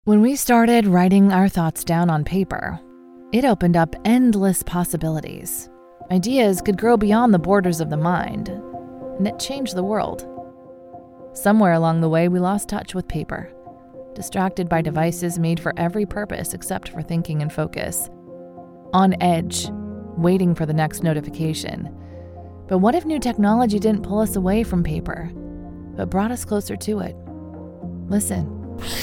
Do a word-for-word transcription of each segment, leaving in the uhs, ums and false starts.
When we started writing our thoughts down on paper, it opened up endless possibilities. Ideas could grow beyond the borders of the mind, and it changed the world. Somewhere along the way, we lost touch with paper, distracted by devices made for every purpose except for thinking and focus. On edge, waiting for the next notification. But what if new technology didn't pull us away from paper, but brought us closer to it? Listen.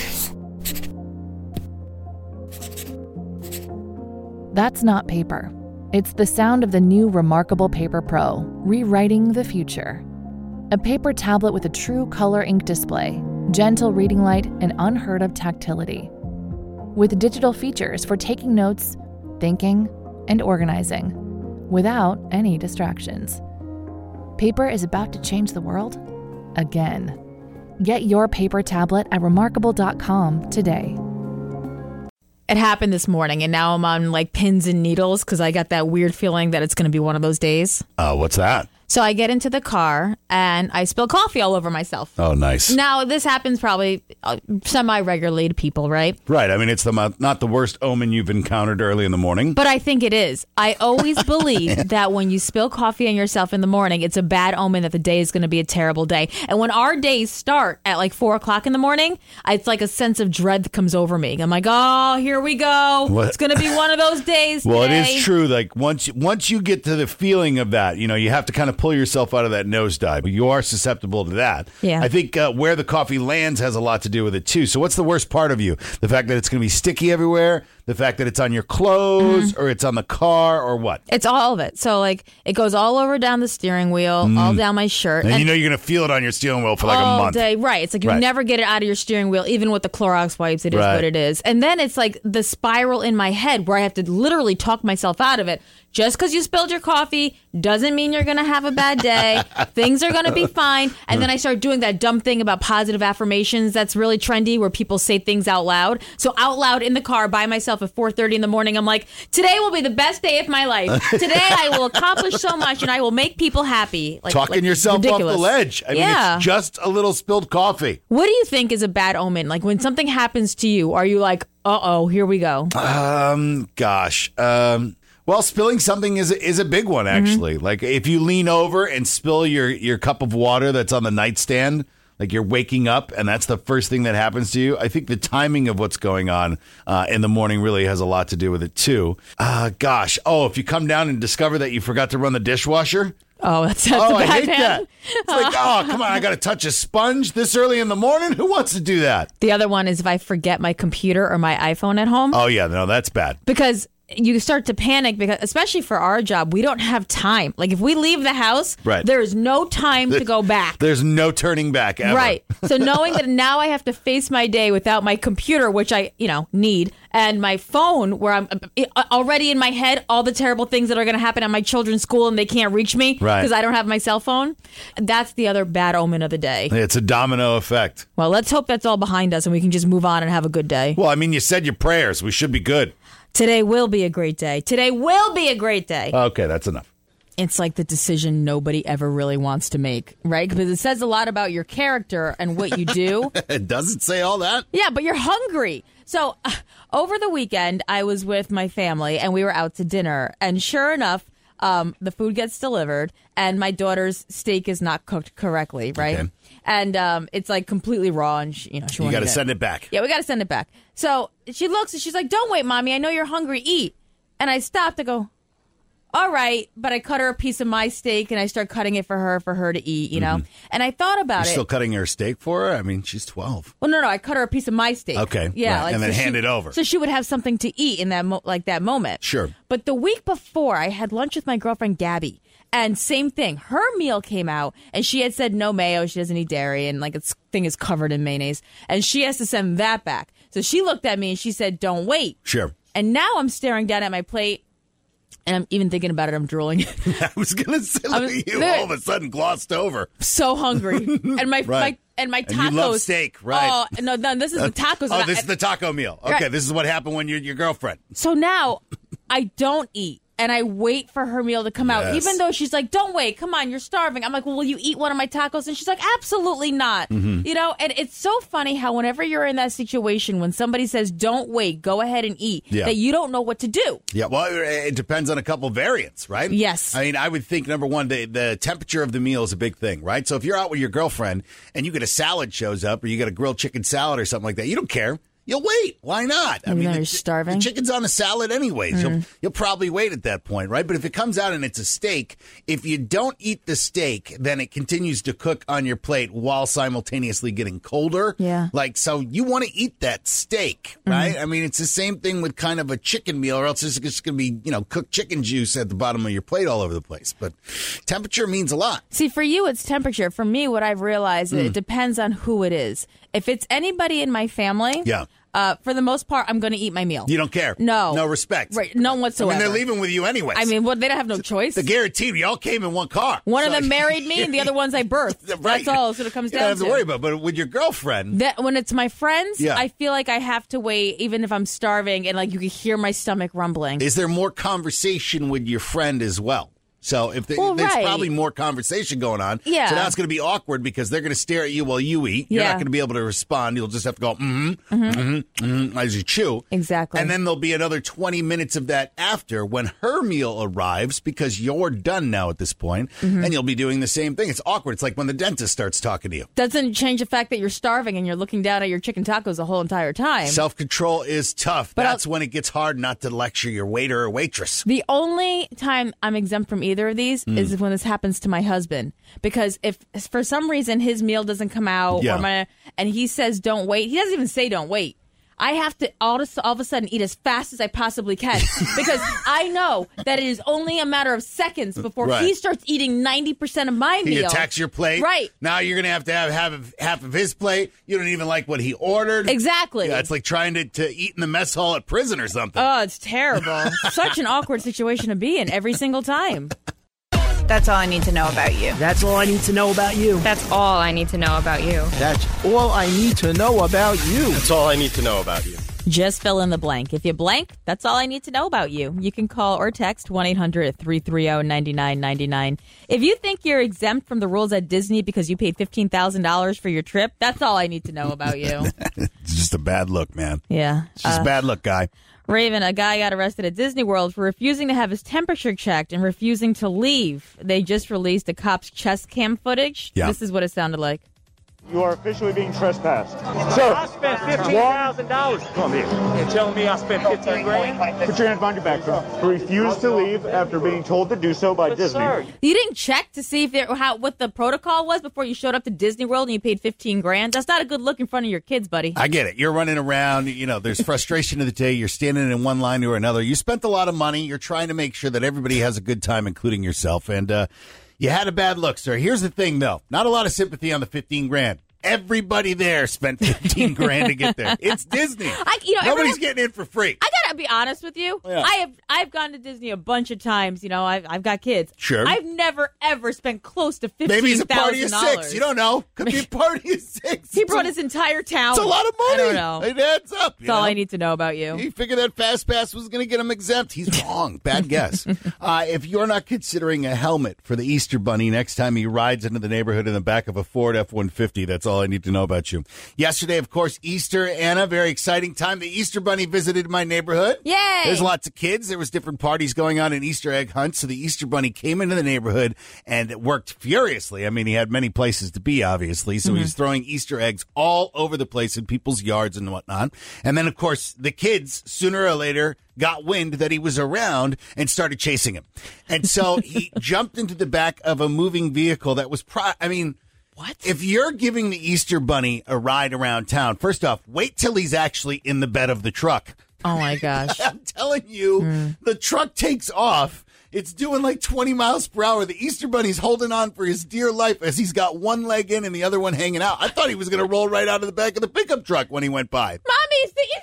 That's not paper. It's the sound of the new Remarkable Paper Pro, rewriting the future. A paper tablet with a true color ink display, gentle reading light, and unheard of tactility. With digital features for taking notes, thinking, and organizing, without any distractions. Paper is about to change the world again. Get your paper tablet at remarkable dot com today. It happened this morning, and now I'm on like pins and needles because I got that weird feeling that it's going to be one of those days. Uh, what's that? So I get into the car and I spill coffee all over myself. Oh, nice. Now, this happens probably uh, semi-regularly to people, right? Right. I mean, it's the mo- not the worst omen you've encountered early in the morning. But I think it is. I always believe that when you spill coffee on yourself in the morning, it's a bad omen that the day is going to be a terrible day. And when our days start at like four o'clock in the morning, it's like a sense of dread that comes over me. I'm like, oh, here we go. What? It's going to be one of those days Well, today. It is true. Like once, once you get to the feeling of that, you know, you have to kind of pull yourself out of that nosedive. You are susceptible to that. Yeah. I think uh, where the coffee lands has a lot to do with it too. So what's the worst part of you? The fact that it's going to be sticky everywhere? The fact that it's on your clothes mm-hmm. or it's on the car or what? It's all of it. So like it goes all over down the steering wheel, mm. all down my shirt. And, and you know you're going to feel it on your steering wheel for like all a month. Day. Right. It's like you right. never get it out of your steering wheel. Even with the Clorox wipes, it is right. what it is. And then it's like the spiral in my head where I have to literally talk myself out of it. Just because you spilled your coffee doesn't mean you're going to have a bad day. Things are going to be fine. And then I start doing that dumb thing about positive affirmations that's really trendy where people say things out loud. So out loud in the car by myself at four thirty in the morning, I'm like, today will be the best day of my life. Today I will accomplish so much and I will make people happy. Like, Talking like, yourself ridiculous. off the ledge. I mean, yeah. it's just a little spilled coffee. What do you think is a bad omen? Like when something happens to you, are you like, uh-oh, here we go? Um, gosh. Um... Well, spilling something is is a big one, actually. Mm-hmm. Like if you lean over and spill your, your cup of water that's on the nightstand, like you're waking up and that's the first thing that happens to you. I think the timing of what's going on uh, in the morning really has a lot to do with it, too. Uh, gosh. Oh, if you come down and discover that you forgot to run the dishwasher. Oh, that's, that's oh, a bad I hate man. that. It's like, oh, come on, I got to touch a sponge this early in the morning? Who wants to do that? The other one is if I forget my computer or my iPhone at home. Oh, yeah, no, that's bad. Because you start to panic because, especially for our job, we don't have time. Like if we leave the house, right. there is no time to go back. There's no turning back ever. Right. So knowing that now I have to face my day without my computer, which I, you know, need, and my phone, where I'm already in my head, all the terrible things that are going to happen at my children's school and they can't reach me because right. I don't have my cell phone. That's the other bad omen of the day. It's a domino effect. Well, let's hope that's all behind us and we can just move on and have a good day. Well, I mean, you said your prayers. We should be good. Today will be a great day. Today will be a great day. Okay, that's enough. It's like the decision nobody ever really wants to make, right? Because it says a lot about your character and what you do. It doesn't say all that. Yeah, but you're hungry. So uh, over the weekend, I was with my family and we were out to dinner. And sure enough, um, the food gets delivered and my daughter's steak is not cooked correctly, right? Okay. And um, it's like completely raw and she, you know, she You got to it. send it back. Yeah, we got to send it back. So she looks and she's like, don't wait, Mommy. I know you're hungry. Eat. And I stopped to go, all right. But I cut her a piece of my steak and I start cutting it for her, for her to eat, you know. Mm-hmm. And I thought about You're it. You're still cutting her steak for her? I mean, she's twelve. Well, no, no. I cut her a piece of my steak. Okay. Yeah. Right. Like, and then so hand she, it over. So she would have something to eat in that mo- like that moment. Sure. But the week before, I had lunch with my girlfriend, Gabby. And same thing. Her meal came out and she had said no mayo. She doesn't eat dairy and like its thing is covered in mayonnaise. And she has to send that back. So she looked at me and she said, don't wait. Sure. And now I'm staring down at my plate and I'm even thinking about it. I'm drooling. I was going to say, look at you all of a sudden glossed over. So hungry. And my, right. my and my tacos. And you love steak, right? Oh, no, no, this is the tacos. Oh, this I, is the taco meal. Okay, right. This is what happened when you're your girlfriend. So now I don't eat. and I wait for her meal to come out, Yes. even though she's like, don't wait, come on, you're starving. I'm like, well, will you eat one of my tacos? And she's like, absolutely not. Mm-hmm. You know, and it's so funny how whenever you're in that situation, when somebody says, don't wait, go ahead and eat, Yeah. that you don't know what to do. Yeah, well, it depends on a couple variants, right? Yes. I mean, I would think, number one, the, the temperature of the meal is a big thing, right? So if you're out with your girlfriend and you get a salad shows up or you get a grilled chicken salad or something like that, you don't care. You'll wait. Why not? I Even though the, you're starving? The chicken's on a salad anyways. Mm. You'll, you'll probably wait at that point, right? But if it comes out and it's a steak, if you don't eat the steak, then it continues to cook on your plate while simultaneously getting colder. Yeah. Like, so you want to eat that steak, right? I mean, it's the same thing with kind of a chicken meal, or else it's just going to be, you know, cooked chicken juice at the bottom of your plate all over the place. But temperature means a lot. See, for you, it's temperature. For me, what I've realized, Mm. it depends on who it is. If it's anybody in my family, Yeah. uh, for the most part, I'm going to eat my meal. You don't care. No. No respect. Right, none I whatsoever. mean, they're leaving with you anyways. I mean, well, they don't have no choice. the guarantee we all came in one car. One of So- them married me, and the other ones I birthed. Right. That's all. That's what it comes You down don't have to to. worry about. But with your girlfriend, That when it's my friends, Yeah. I feel like I have to wait, even if I'm starving, and like you can hear my stomach rumbling. is there more conversation with your friend as well? So if the, Well, there's right. probably more conversation going on, Yeah. so now it's going to be awkward because they're going to stare at you while you eat. You're Yeah. not going to be able to respond. You'll just have to go mm-hmm, mm-hmm, mm-hmm, as you chew. Exactly. And then there'll be another twenty minutes of that after when her meal arrives because you're done now at this point, Mm-hmm. and you'll be doing the same thing. It's awkward. It's like when the dentist starts talking to you. Doesn't change the fact that you're starving and you're looking down at your chicken tacos the whole entire time. Self control is tough. But That's I'll- when it gets hard not to lecture your waiter or waitress. The only time I'm exempt from either of these Mm. is when this happens to my husband. Because if for some reason his meal doesn't come out Yeah. or my, and he says don't wait, he doesn't even say don't wait. I have to all, of, all of a sudden eat as fast as I possibly can because I know that it is only a matter of seconds before Right. he starts eating ninety percent of my He meal. attacks your plate. Right. Now you're going to have to have half, half of his plate. You don't even like what he ordered. Exactly. Yeah, it's like trying to, to eat in the mess hall at prison or something. Oh, it's terrible. Such an awkward situation to be in every single time. That's all I need to know about you. That's all I need to know about you. That's all I need to know about you. That's all I need to know about you. That's all I need to know about you. Just fill in the blank. If you blank, that's all I need to know about you. You can call or text one eight hundred three three zero nine nine nine nine. If you think you're exempt from the rules at Disney because you paid fifteen thousand dollars for your trip, that's all I need to know about you. It's just a bad look, man. Yeah. It's just Uh, a bad look, guy. Raven, a guy got arrested at Disney World for refusing to have his temperature checked and refusing to leave. They just released a cop's chest cam footage. Yeah. This is what it sounded like. You are officially being trespassed. Sir, I spent fifteen thousand dollars. Come here. You're telling me I spent fifteen grand? Put your hands behind your back, sir. Refuse to leave after being told to do so by But Disney. sir, You didn't check to see if there, how what the protocol was before you showed up to Disney World and you paid fifteen grand. That's not a good look in front of your kids, buddy. I get it. You're running around. You know, there's frustration of the day. You're standing in one line or another. You spent a lot of money. You're trying to make sure that everybody has a good time, including yourself. And uh, you had a bad look, sir. Here's the thing, though. Not a lot of sympathy on the fifteen grand. Everybody there spent fifteen grand to get there. It's Disney. I, you know, Nobody's everyone- getting in for free. I gotta be honest with you. Yeah. I have I've gone to Disney a bunch of times. You know, I've I've got kids. Sure. I've never ever spent close to fifteen Maybe it's a thousand party of dollars. six. You don't know. Could be a party of six. He It's brought a- his entire town. It's a lot of money. I don't know. It adds up. That's all I need to know about you. He figured that Fast Pass was going to get him exempt. He's wrong. Bad guess. Uh, if you're not considering a helmet for the Easter Bunny next time he rides into the neighborhood in the back of a Ford F one fifty, that's all I need to know about you. Yesterday, of course, Easter, Anna, very exciting time. The Easter Bunny visited my neighborhood. Yay! There's lots of kids. There was different parties going on and Easter egg hunts. So the Easter Bunny came into the neighborhood and it worked furiously. I mean, he had many places to be, obviously. So he was throwing Easter eggs all over the place in people's yards and whatnot. And then, of course, the kids, sooner or later, got wind that he was around and started chasing him. And so he jumped into the back of a moving vehicle that was, pro- I mean... What? If you're giving the Easter Bunny a ride around town, first off, wait till he's actually in the bed of the truck. Oh my gosh. I'm telling you, the truck takes off. It's doing like twenty miles per hour. The Easter Bunny's holding on for his dear life as he's got one leg in and the other one hanging out. I thought he was going to roll right out of the back of the pickup truck when he went by. Mommy, it's the Easter Bunny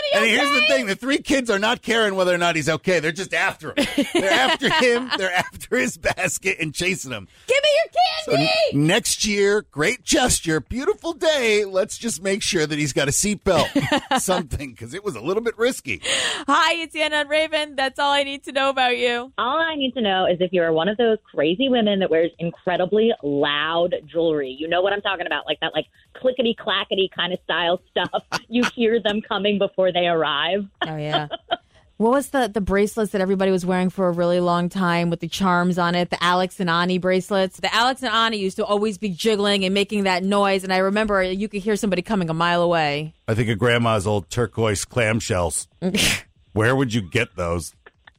you And okay? here's the thing. The three kids are not caring whether or not he's okay. They're just after him. They're after him. They're after his basket and chasing him. Give me your candy. So n- next year, great gesture, beautiful day. Let's just make sure that he's got a seatbelt, something, because it was a little bit risky. Hi, it's Anna and Raven. That's all I need to know about you. All I need to know is if you're one of those crazy women that wears incredibly loud jewelry. You know what I'm talking about, like that, like clickety clackety kind of style stuff. You hear them coming before they arrive. Oh yeah. What was the, the bracelets that everybody was wearing for a really long time with the charms on it? The Alex and Ani bracelets. The Alex and Ani used to always be jiggling and making that noise. And I remember you could hear somebody coming a mile away. I think of Grandma's old turquoise clamshells. Where would you get those?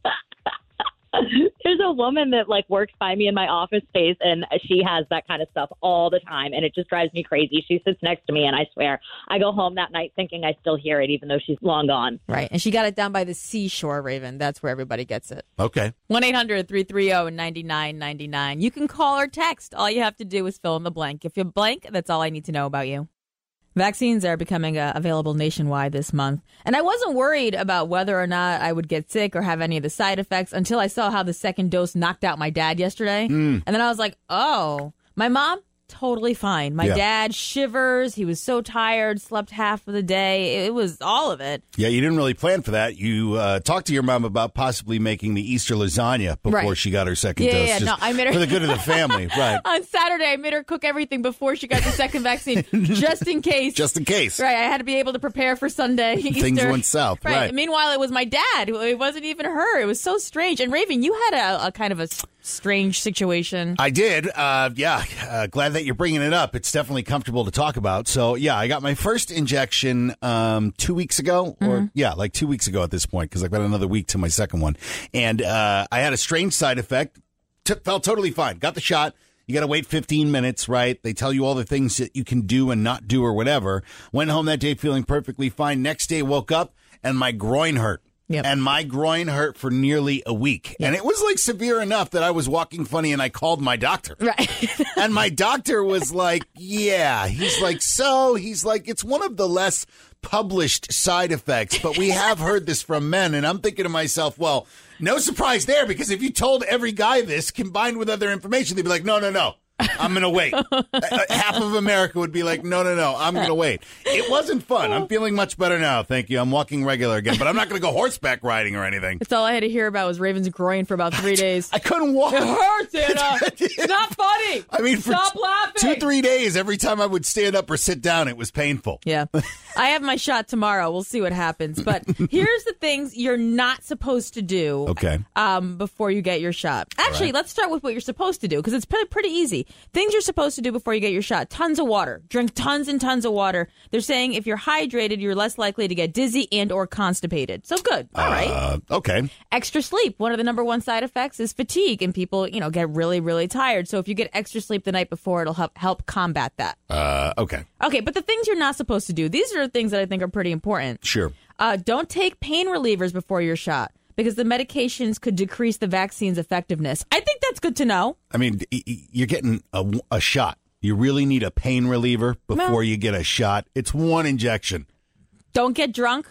There's a woman that like works by me in my office space, and she has that kind of stuff all the time, and it just drives me crazy. She sits next to me, and I swear, I go home that night thinking I still hear it, even though she's long gone. Right. And she got it down by the seashore, Raven. That's where everybody gets it. Okay. one eight hundred three three zero nine nine nine nine. You can call or text. All you have to do is fill in the blank. If you blank, that's all I need to know about you. Vaccines are becoming uh, available nationwide this month. And I wasn't worried about whether or not I would get sick or have any of the side effects until I saw how the second dose knocked out my dad yesterday. Mm. And then I was like, oh, my mom, totally fine. My yeah. dad shivers. He was so tired, slept half of the day. It was all of it. Yeah, you didn't really plan for that. You uh, talked to your mom about possibly making the Easter lasagna before right. she got her second yeah, dose. Yeah, just no, I made her for the good of the family, right? On Saturday, I made her cook everything before she got the second vaccine, just in case. Just in case. Right, I had to be able to prepare for Sunday. Easter. Things went south, right. right. Meanwhile, it was my dad. It wasn't even her. It was so strange. And Raven, you had a, a kind of a strange situation. I did. Uh, yeah, uh, glad that you're bringing it up. It's definitely comfortable to talk about. So, yeah, I got my first injection um, two weeks ago, or mm-hmm. yeah, like two weeks ago at this point, because I've got another week to my second one. And uh, I had a strange side effect. T- felt totally fine. Got the shot. You got to wait fifteen minutes, right? They tell you all the things that you can do and not do or whatever. Went home that day feeling perfectly fine. Next day, woke up and my groin hurt. Yep. And my groin hurt for nearly a week. Yep. And it was like severe enough that I was walking funny and I called my doctor. Right. And my doctor was like, yeah. He's like, so? He's like, it's one of the less published side effects, but we have heard this from men. And I'm thinking to myself, well, no surprise there, because if you told every guy this combined with other information, they'd be like, no, no, no. I'm going to wait. Half of America would be like, no, no, no, I'm going to wait. It wasn't fun. I'm feeling much better now. Thank you. I'm walking regular again, but I'm not going to go horseback riding or anything. That's all I had to hear about was Raven's groin for about three days. I couldn't walk. It hurts, Anna. It's not funny. I mean, for Stop t- laughing. two, three days, every time I would stand up or sit down, it was painful. Yeah. I have my shot tomorrow. We'll see what happens. But here's the things you're not supposed to do okay. um, before you get your shot. Actually, right. Let's start with what you're supposed to do, because it's pretty, pretty easy. Things you're supposed to do before you get your shot. Tons of water. Drink tons and tons of water. They're saying if you're hydrated, you're less likely to get dizzy and or constipated. So good. All uh, right. Okay. Extra sleep. One of the number one side effects is fatigue, and people, you know, get really, really tired. So if you get extra sleep the night before, it'll help help combat that. Uh, okay. Okay, but the things you're not supposed to do, these are things that I think are pretty important. Sure. Uh, don't take pain relievers before your shot, because the medications could decrease the vaccine's effectiveness. I think that's good to know. I mean, you're getting a, a shot. You really need a pain reliever before well, you get a shot. It's one injection. Don't get drunk.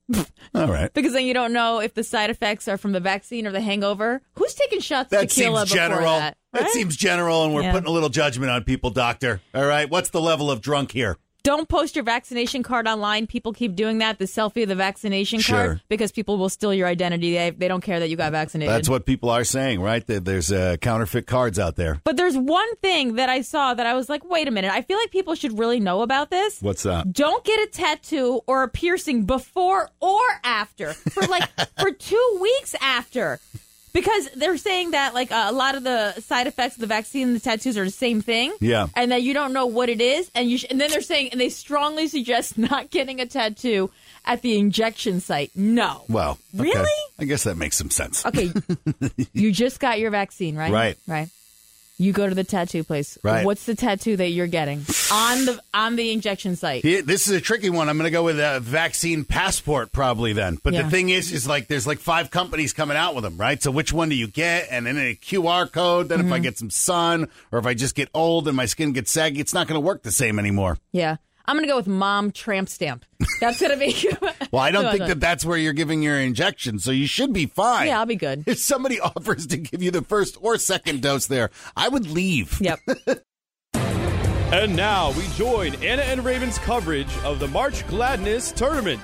All right. Because then you don't know if the side effects are from the vaccine or the hangover. Who's taking shots of that tequila seems before general. that? Right? That seems general, and we're yeah. putting a little judgment on people, doctor. All right? What's the level of drunk here? Don't post your vaccination card online. People keep doing that, the selfie of the vaccination sure. card, because people will steal your identity. They, they don't care that you got vaccinated. That's what people are saying, right? There's uh, counterfeit cards out there. But there's one thing that I saw that I was like, wait a minute. I feel like people should really know about this. What's that? Don't get a tattoo or a piercing before or after. For like, for two weeks after. Because they're saying that, like, uh, a lot of the side effects of the vaccine and the tattoos are the same thing. Yeah. And that you don't know what it is. And you sh- and then they're saying, and they strongly suggest not getting a tattoo at the injection site. No. Well. Okay. Really? I guess that makes some sense. Okay. You just got your vaccine, right? Right. Right. You go to the tattoo place. Right. What's the tattoo that you're getting on the on the injection site? Yeah, this is a tricky one. I'm going to go with a vaccine passport probably then. But yeah. the thing is, is like there's like five companies coming out with them, right? So which one do you get? And then a Q R code. Then mm-hmm. if I get some sun or if I just get old and my skin gets saggy, it's not going to work the same anymore. Yeah. I'm going to go with mom tramp stamp. That's going to be... Well, I don't think that that's where you're giving your injection, so you should be fine. Yeah, I'll be good. If somebody offers to give you the first or second dose there, I would leave. Yep. And now we join Anna and Raven's coverage of the March Gladness Tournament.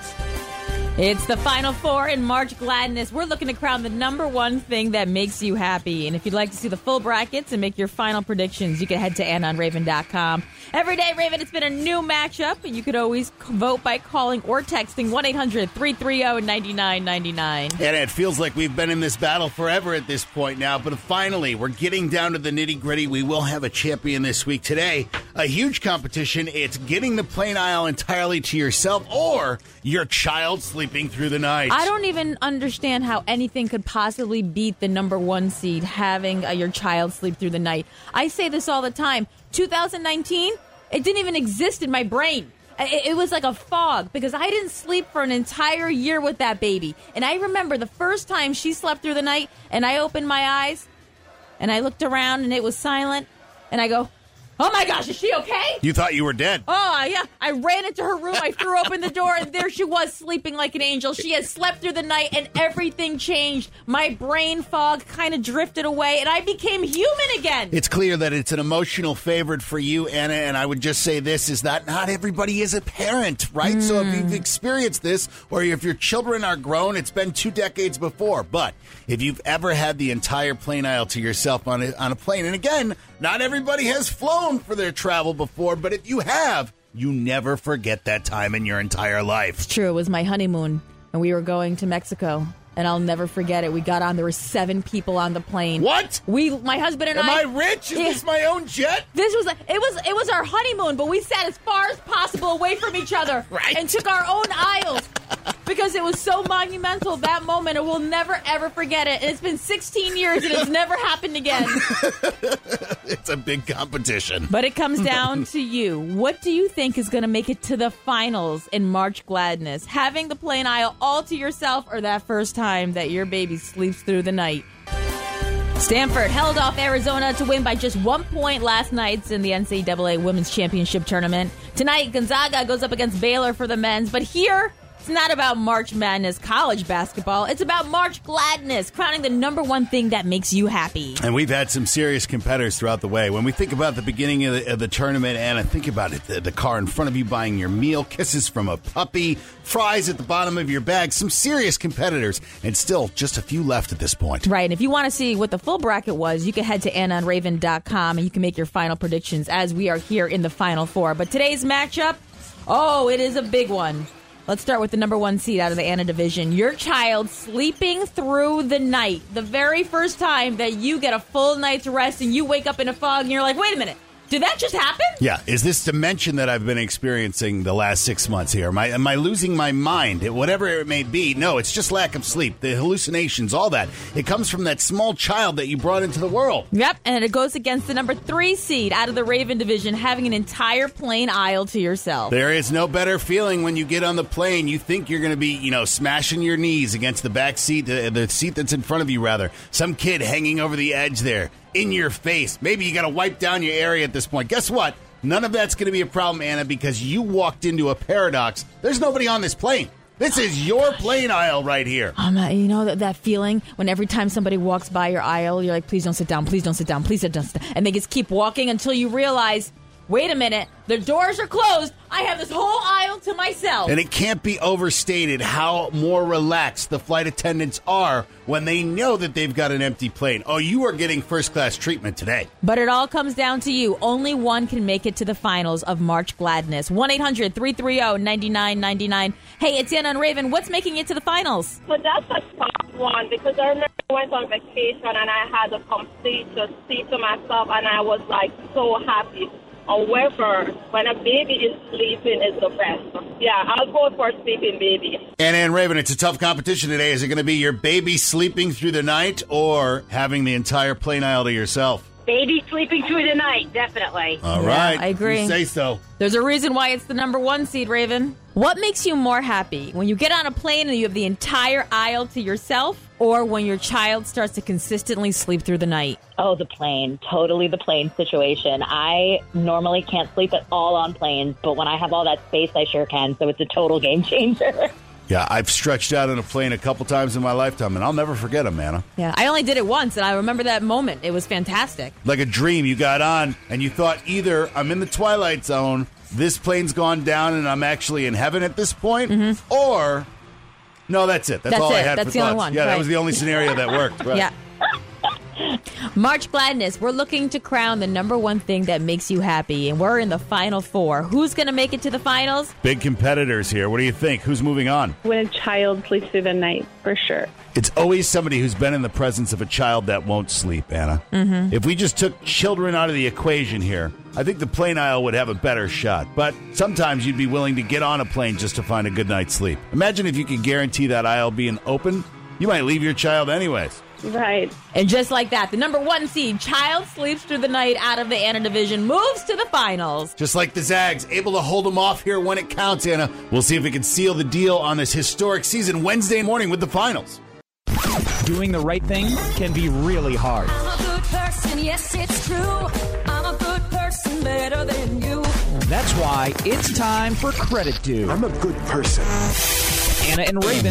It's the Final Four in March Gladness. We're looking to crown the number one thing that makes you happy. And if you'd like to see the full brackets and make your final predictions, you can head to anna on raven dot com. Every day, Raven, it's been a new matchup, and you could always vote by calling or texting one eight hundred three three zero nine nine nine nine. And it feels like we've been in this battle forever at this point now, but finally, we're getting down to the nitty-gritty. We will have a champion this week. Today, a huge competition. It's getting the plain aisle entirely to yourself or your child sleeping through the night. I don't even understand how anything could possibly beat the number one seed, having uh, your child sleep through the night. I say this all the time. two thousand nineteen, it didn't even exist in my brain. It, it was like a fog because I didn't sleep for an entire year with that baby. And I remember the first time she slept through the night and I opened my eyes and I looked around and it was silent and I go, oh my gosh, is she okay? You thought you were dead. Oh, yeah. I ran into her room. I threw open the door, and there she was, sleeping like an angel. She had slept through the night, and everything changed. My brain fog kind of drifted away, and I became human again. It's clear that it's an emotional favorite for you, Anna, and I would just say this is that not everybody is a parent, right? Mm. So if you've experienced this, or if your children are grown, it's been two decades before. But if you've ever had the entire plane aisle to yourself on a, on a plane, and again, not everybody has flown for their travel before, but if you have, you never forget that time in your entire life. It's true. It was my honeymoon, and we were going to Mexico, and I'll never forget it. We got on. There were seven people on the plane. What? We, my husband and Am I. Am I rich? Is yeah, this my own jet? This was like, it was it was our honeymoon, but we sat as far as possible away from each other, right, and took our own aisles. Because it was so monumental, that moment, and we'll never, ever forget it. And it's been sixteen years, and it's never happened again. It's a big competition. But it comes down to you. What do you think is going to make it to the finals in March Gladness? Having the plane aisle all to yourself, or that first time that your baby sleeps through the night? Stanford held off Arizona to win by just one point last night in the N C double A Women's Championship Tournament. Tonight, Gonzaga goes up against Baylor for the men's. But here, it's not about March Madness college basketball. It's about March Gladness, crowning the number one thing that makes you happy. And we've had some serious competitors throughout the way. When we think about the beginning of the, of the tournament, Anna, think about it. The, the car in front of you buying your meal, kisses from a puppy, fries at the bottom of your bag. Some serious competitors, and still just a few left at this point. Right. And if you want to see what the full bracket was, you can head to anna on raven dot com and you can make your final predictions as we are here in the Final Four. But today's matchup, oh, it is a big one. Let's start with the number one seed out of the Anna division. Your child sleeping through the night. The very first time that you get a full night's rest and you wake up in a fog and you're like, wait a minute. Did that just happen? Yeah. Is this dimension that I've been experiencing the last six months here? Am I, am I losing my mind? Whatever it may be. No, it's just lack of sleep, the hallucinations, all that. It comes from that small child that you brought into the world. Yep, and it goes against the number three seed out of the Raven division, having an entire plane aisle to yourself. There is no better feeling when you get on the plane. You think you're going to be, you know, smashing your knees against the back seat, the, the seat that's in front of you, rather. Some kid hanging over the edge there. In your face. Maybe you got to wipe down your area at this point. Guess what? None of that's going to be a problem, Anna, because you walked into a paradox. There's nobody on this plane. This is your plane aisle right here. Um, you know that, that feeling when every time somebody walks by your aisle, you're like, please don't sit down, please don't sit down, please don't sit down. And they just keep walking until you realize, wait a minute, the doors are closed. I have this whole aisle to myself. And it can't be overstated how more relaxed the flight attendants are when they know that they've got an empty plane. Oh, you are getting first-class treatment today. But it all comes down to you. Only one can make it to the finals of March Gladness. one eight hundred three three zero nine nine nine nine. Hey, it's Anna and Raven. What's making it to the finals? But that's a tough one because I remember I went on vacation and I had a complete just seat to myself and I was like so happy. However, when a baby is sleeping, it's the best. Yeah, I'll go for sleeping baby. Anna and Raven, it's a tough competition today. Is it going to be your baby sleeping through the night or having the entire plane aisle to yourself? Baby sleeping through the night, definitely. All right. I agree. You say so. There's a reason why it's the number one seed, Raven. What makes you more happy? When you get on a plane and you have the entire aisle to yourself, or when your child starts to consistently sleep through the night? Oh, the plane. Totally the plane situation. I normally can't sleep at all on planes, but when I have all that space, I sure can. So it's a total game changer. Yeah, I've stretched out on a plane a couple times in my lifetime, and I'll never forget them, Anna. Yeah, I only did it once, and I remember that moment. It was fantastic. Like a dream. You got on, and you thought either I'm in the Twilight Zone, this plane's gone down, and I'm actually in heaven at this point, mm-hmm. or, no, that's it. That's, that's all it. I had that's for the thoughts. Only one. Yeah, right. that was the only scenario that worked. Right. Yeah. March Gladness, we're looking to crown the number one thing that makes you happy, and we're in the final four. Who's going to make it to the finals? Big competitors here. What do you think? Who's moving on? When a child sleeps through the night, for sure. It's always somebody who's been in the presence of a child that won't sleep, Anna. Mm-hmm. If we just took children out of the equation here, I think the plane aisle would have a better shot. But sometimes you'd be willing to get on a plane just to find a good night's sleep. Imagine if you could guarantee that aisle being open. You might leave your child anyways. Right. And just like that, the number one seed, Child Sleeps Through the Night out of the Anna division, moves to the finals. Just like the Zags, able to hold them off here when it counts, Anna. We'll see if we can seal the deal on this historic season Wednesday morning with the finals. Doing the right thing can be really hard. I'm a good person, yes, it's true. I'm a good person, better than you. That's why it's time for Credit Due. I'm a good person. Anna and Raven.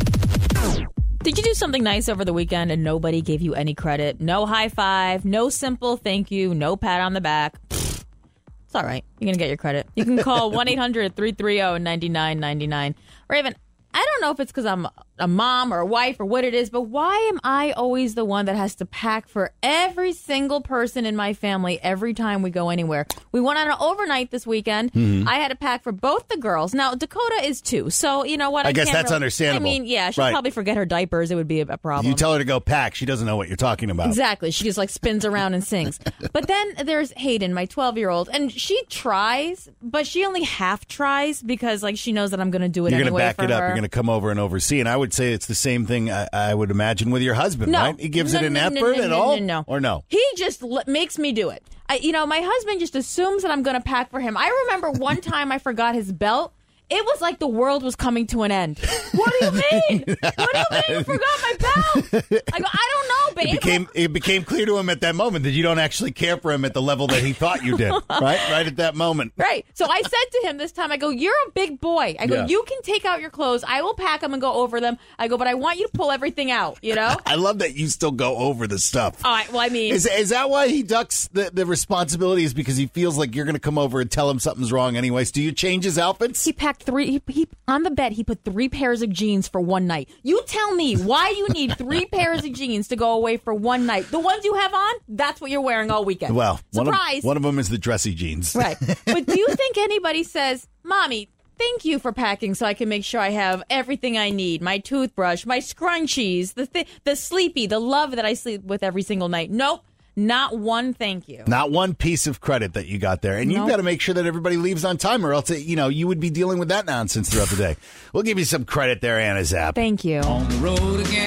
Did you do something nice over the weekend and nobody gave you any credit? No high five, no simple thank you, no pat on the back. Pfft. It's all right. You're going to get your credit. You can call one eight hundred three three zero nine nine nine nine. Raven, I don't know if it's because I'm a mom or a wife or what it is, but why am I always the one that has to pack for every single person in my family every time we go anywhere? We went on an overnight this weekend. Mm-hmm. I had to pack for both the girls. Now, Dakota is two, so you know what? I, I guess can't that's really, understandable. I mean, yeah, she'll Right. probably forget her diapers. It would be a, a problem. You tell her to go pack. She doesn't know what you're talking about. Exactly. She just like spins around and sings. But then there's Hayden, my twelve-year-old, and she tries, but she only half tries because like she knows that I'm going to do it You're anyway going to back for it up. her. You're going to come over and oversee. And I would say it's the same thing, I, I would imagine, with your husband, No. right? He gives No, it an no, no, effort no, at no, all? no, no. Or no? He just l- makes me do it. I, you know, my husband just assumes that I'm going to pack for him. I remember one time I forgot his belt. It was like the world was coming to an end. What do you mean? What do you mean you forgot my belt? I go, I don't know, babe. It became, it became clear to him at that moment that you don't actually care for him at the level that he thought you did, right? Right at that moment. Right. So I said to him this time, I go, you're a big boy. I go, Yeah. you can take out your clothes. I will pack them and go over them. I go, but I want you to pull everything out, you know? I love that you still go over the stuff. All right. Well, I mean. Is, is that why he ducks the, the responsibility? Is because he feels like you're going to come over and tell him something's wrong anyways? Do you change his outfits? He packed three, he, he on the bed, he put three pairs of jeans for one night. You tell me why you need three pairs of jeans to go away for one night. The ones you have on, that's what you're wearing all weekend. Well, one of, surprise. one of them is the dressy jeans. Right. But do you think anybody says, Mommy, thank you for packing so I can make sure I have everything I need, my toothbrush, my scrunchies, the th- the sleepy, the love that I sleep with every single night? Nope. Not one thank you. Not one piece of credit that you got there. And Nope. you've got to make sure that everybody leaves on time or else, it, you know, you would be dealing with that nonsense throughout the day. We'll give you some credit there, Anna Zapp. Thank you. On the road again.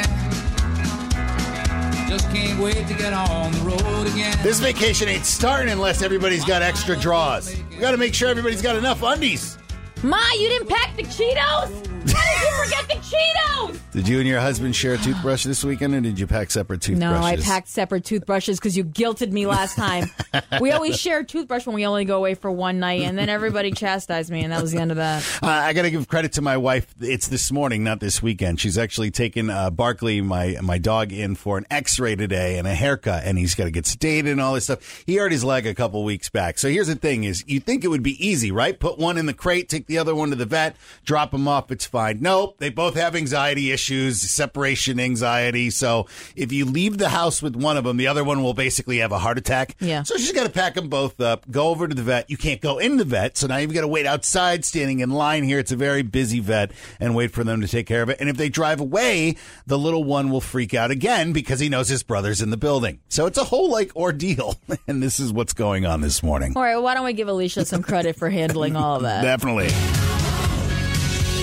Just can't wait to get on the road again. This vacation ain't starting unless everybody's got extra draws. We got to make sure everybody's got enough undies. Ma, you didn't pack the Cheetos? How did you forget the Cheetos? Did you and your husband share a toothbrush this weekend, or did you pack separate toothbrushes? No, I packed separate toothbrushes because you guilted me last time. We always share a toothbrush when we only go away for one night, and then everybody chastised me, and that was the end of that. Uh, I got to give credit to my wife. It's this morning, not this weekend. She's actually taken uh, Barkley, my my dog, in for an X-ray today and a haircut, and he's got to get sedated and all this stuff. He hurt his leg a couple weeks back. So here's the thing: is you think it would be easy, right? Put one in the crate, take the other one to the vet, drop them off. It's fine. Nope, they both have anxiety issues, separation anxiety. So if you leave the house with one of them, the other one will basically have a heart attack. Yeah. So she's got to pack them both up, go over to the vet. You can't go in the vet, so now you've got to wait outside, standing in line here. It's a very busy vet, and wait for them to take care of it. And if they drive away, the little one will freak out again because he knows his brother's in the building. So it's a whole like ordeal, and this is what's going on this morning. All right, well, why don't we give Alicia some credit for handling all of that? Definitely.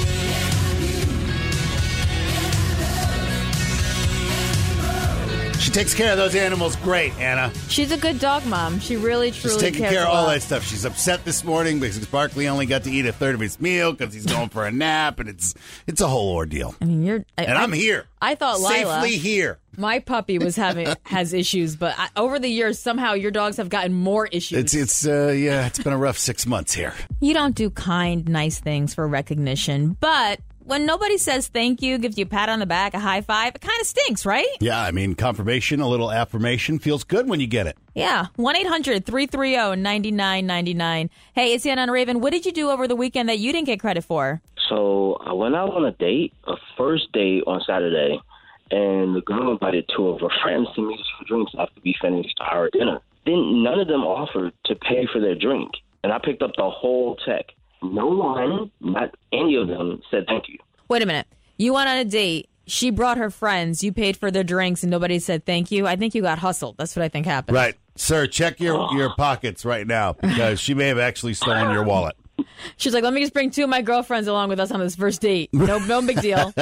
She takes care of those animals great, Anna. She's a good dog mom. She really, truly She's taking cares care a of all lot. that stuff. She's upset this morning because Barkley only got to eat a third of his meal because he's going for a nap, and it's it's a whole ordeal. I mean, you're. I, And I'm I, here. I thought Lila, safely here. my puppy, was having has issues, but I, over the years, somehow your dogs have gotten more issues. It's it's uh, yeah, it's been a rough six months here. You don't do kind, nice things for recognition, but when nobody says thank you, gives you a pat on the back, a high five, it kind of stinks, right? Yeah, I mean, confirmation, a little affirmation feels good when you get it. Yeah. one eight hundred three three zero nine nine nine nine. Hey, it's Anna and Raven. What did you do over the weekend that you didn't get credit for? So I went out on a date, a first date on Saturday, and the girl invited two of her friends to meet us for drinks after we finished our dinner. Then none of them offered to pay for their drink, and I picked up the whole check. No one, not any of them, said thank you. Wait a minute. You went on a date. She brought her friends. You paid for their drinks, and nobody said thank you. I think you got hustled. That's what I think happened. Right. Sir, check your, your pockets right now because she may have actually stolen your wallet. She's like, let me just bring two of my girlfriends along with us on this first date. No, no big deal.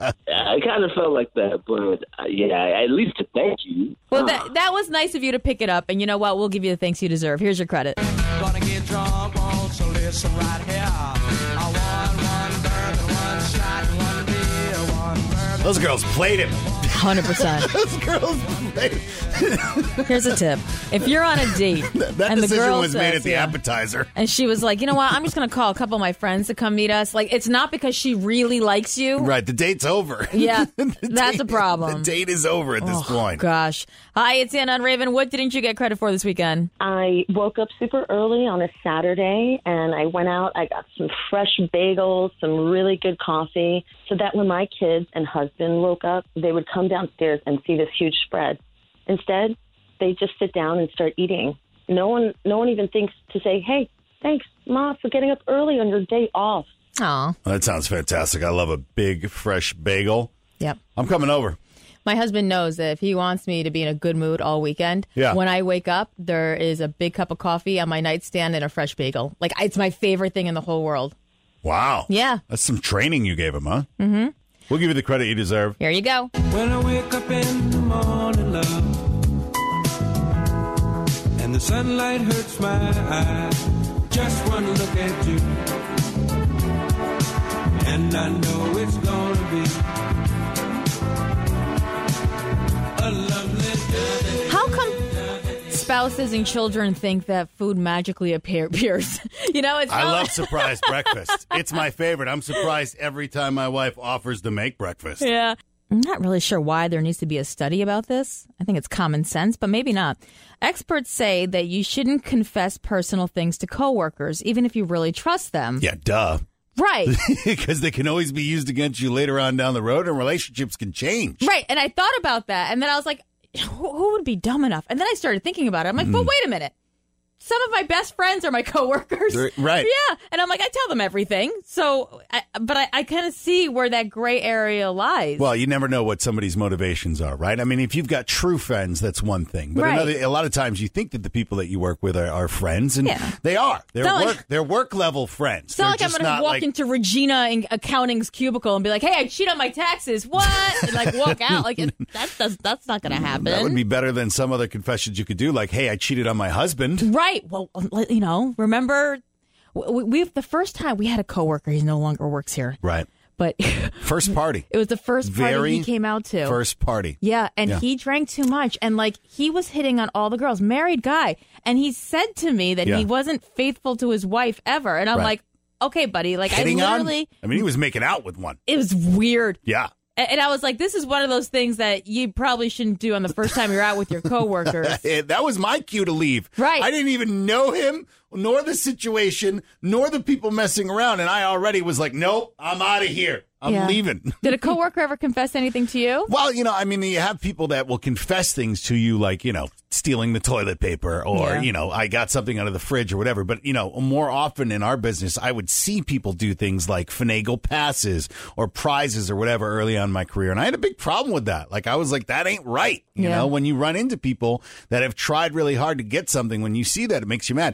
I kind of felt like that, but uh, yeah, at least to thank you. Well, that that was nice of you to pick it up, and you know what? We'll give you the thanks you deserve. Here's your credit. Gonna get drunk, won't so listen right here. I want one bourbon, one shot, one beer, one bourbon. Those girls played him. one hundred percent. Those girls played him. Here's a tip. If you're on a date That and the decision girl was says, made at the yeah, appetizer. and she was like, you know what? I'm just going to call a couple of my friends to come meet us. Like, it's not because she really likes you. Right, the date's over. Yeah, The that's date- a problem. The date is over at this Oh, point. gosh. Hi, it's Anna and Raven. What didn't you get credit for this weekend? I woke up super early on a Saturday and I went out. I got some fresh bagels, some really good coffee, so that when my kids and husband woke up, they would come downstairs and see this huge spread. Instead, they just sit down and start eating. No one, no one even thinks to say, "Hey, thanks, Ma, for getting up early on your day off." Aw. That sounds fantastic. I love a big, fresh bagel. Yep. I'm coming over. My husband knows that if he wants me to be in a good mood all weekend, Yeah. when I wake up, there is a big cup of coffee on my nightstand and a fresh bagel. Like, it's my favorite thing in the whole world. Wow. Yeah. That's some training you gave him, huh? Mm-hmm. We'll give you the credit you deserve. Here you go. When I wake up in the morning, love, and the sunlight hurts my eyes, just one look at you, and I know it's gonna be a lovely day. How come spouses and children think that food magically appear- appears? You know, it's I not- love surprise breakfast. It's my favorite. I'm surprised every time my wife offers to make breakfast. Yeah. I'm not really sure why there needs to be a study about this. I think it's common sense, but maybe not. Experts say that you shouldn't confess personal things to coworkers, even if you really trust them. Yeah, duh. Right. Because they can always be used against you later on down the road, and relationships can change. Right. And I thought about that, and then I was like, who who would be dumb enough? And then I started thinking about it. I'm like, but wait a minute. Some of my best friends are my coworkers. Right. Yeah. And I'm like, I tell them everything. So, I, but I, I kind of see where that gray area lies. Well, you never know what somebody's motivations are, right? I mean, if you've got true friends, that's one thing. But Right. another, a lot of times you think that the people that you work with are, are friends, and Yeah. they are. They're It's not work. like- they're work level friends. It's not They're like I'm just going to not walk like- into Regina in accounting's cubicle and be like, hey, I cheat on my taxes. What? And like walk out. Like it, that does, that's not going to happen. That would be better than some other confessions you could do, like, "Hey, I cheated on my husband." Right. Well, you know, remember we, we the first time we had a coworker. He no longer works here. Right. But First party. it was the first party Very he came out to. First party. Yeah, and Yeah. he drank too much, and like he was hitting on all the girls. Married guy, and he said to me that Yeah. he wasn't faithful to his wife ever. And I'm Right. like, okay, buddy. Like Hitting I on? literally, I mean, he was making out with one. it was weird. Yeah. A- And I was like, this is one of those things that you probably shouldn't do on the first time you're out with your coworkers. That was my cue to leave. Right. I didn't even know him, nor the situation, nor the people messing around. And I already was like, nope, I'm out of here. I'm Yeah. leaving. Did a coworker ever confess anything to you? Well, you know, I mean, you have people that will confess things to you, like, you know, stealing the toilet paper or, Yeah. you know, I got something out of the fridge or whatever. But, you know, more often in our business, I would see people do things like finagle passes or prizes or whatever early on in my career. And I had a big problem with that. Like, I was like, that ain't right. You Yeah. know, when you run into people that have tried really hard to get something, when you see that, it makes you mad. Plus,